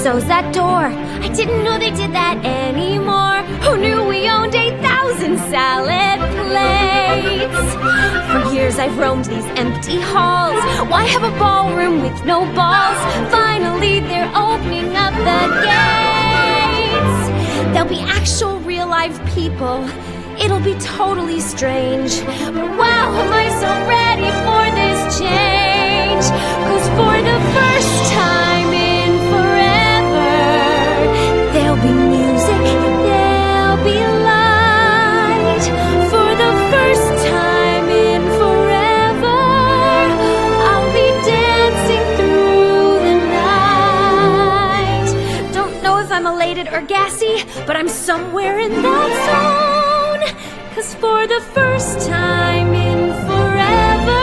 close that door. I didn't know they did that anymore. Who knew we owned 8,000 salad plates? For years I've roamed these empty halls. Why have a ballroom with no balls? Finally they're opening up the gates. There'll be actual real live people. It'll be totally strange. But wow, am I so ready for this change? 'Cause for the first time in forever, there'll be music, there'll be light. For the first time in forever, I'll be dancing through the night. Don't know if I'm elated or gassy, but I'm somewhere in that zone. 'Cause for the first time in forever,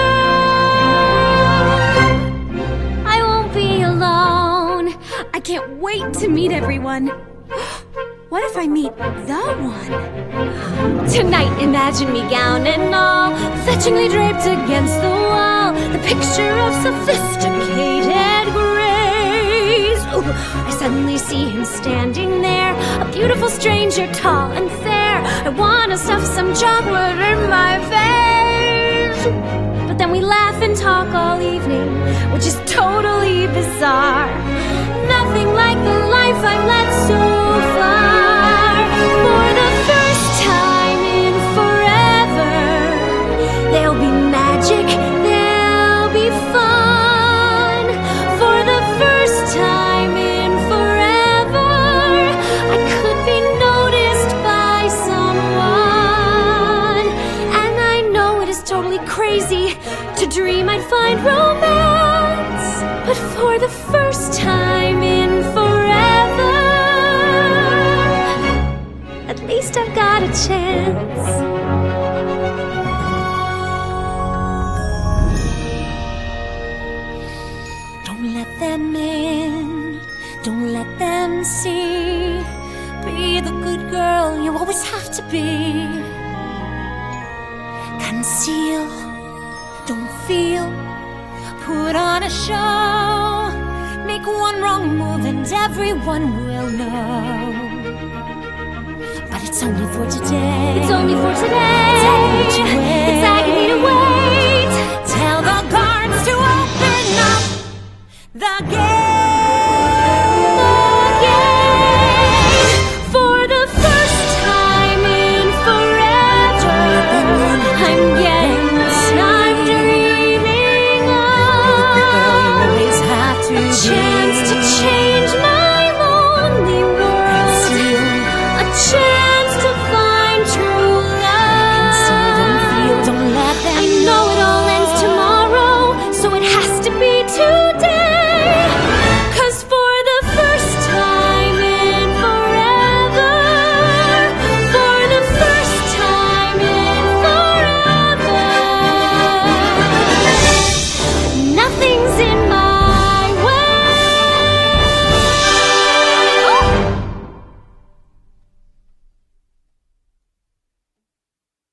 I won't be alone. I can't wait to meet everyone. What if I meet the one? Tonight, imagine me gown and all, fetchingly draped against the wall, the picture of sophisticated grace. Ooh, I suddenly see him standing there, a beautiful stranger, tall and fair. I wanna stuff some chocolate in my face. But then we laugh and talk all evening, which is totally bizarre. Nothing like the life I've led so far. For the first time in forever, there'll be magic, there'll be fun. For the first time in forever, I could be noticed by someone. And I know it is totally crazy to dream I'd find romance, but for the first time in forever, at least I've got a chance. Don't let them in, don't let them see. Be the good girl you always have to be. Conceal, don't feel, put on a show. Make one wrong move and everyone will know. But it's only for today. It's only for today.